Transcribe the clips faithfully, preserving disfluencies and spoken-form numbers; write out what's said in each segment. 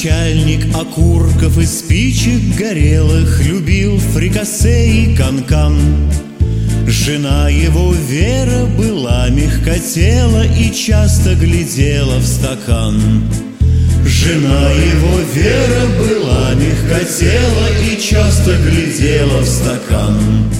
Начальник окурков и спичек горелых любил фрикасе и канкан. Жена его, Вера, была мягкотела и часто глядела в стакан. Жена его, Вера, была мягкотела и часто глядела в стакан.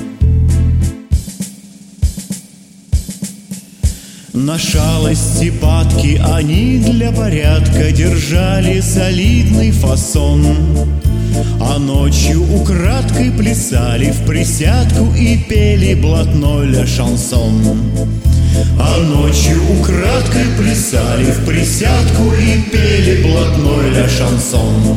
На шалости падки они для порядка держали солидный фасон, а ночью украдкой плясали в присядку и пели блатной ля шансон. А ночью украдкой плясали в присядку и пели блатной ля шансон.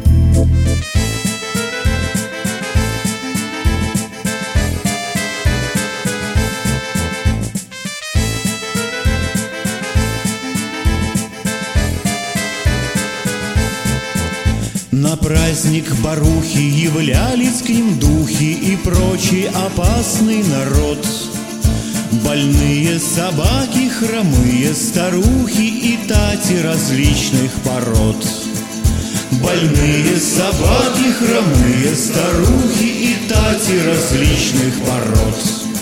На праздник Барухи являлись к ним духи и прочий опасный народ. Больные собаки, хромые старухи и тати различных пород. Больные собаки, хромые старухи и тати различных пород.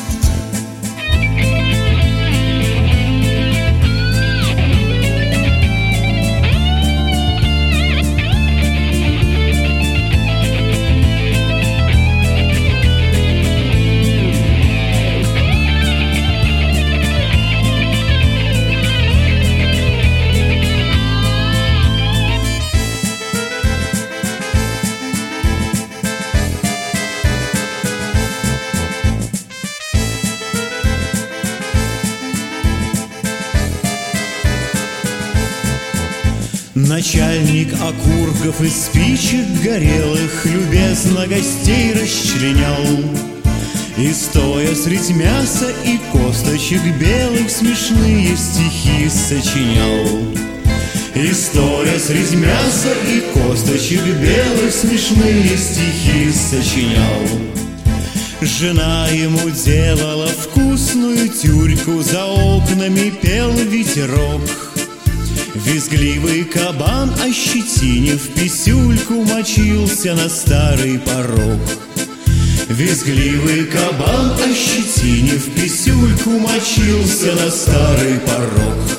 Начальник окурков и спичек горелых любезно гостей расчленял, и стоя средь мяса и косточек белых смешные стихи сочинял. И стоя средь мяса и косточек белых смешные стихи сочинял. Жена ему делала вкусную тюрьку, за окнами пел ветерок. Визгливый кабан, ощетинив писюльку, мочился на старый порог. Визгливый кабан, ощетинив писюльку, мочился на старый порог.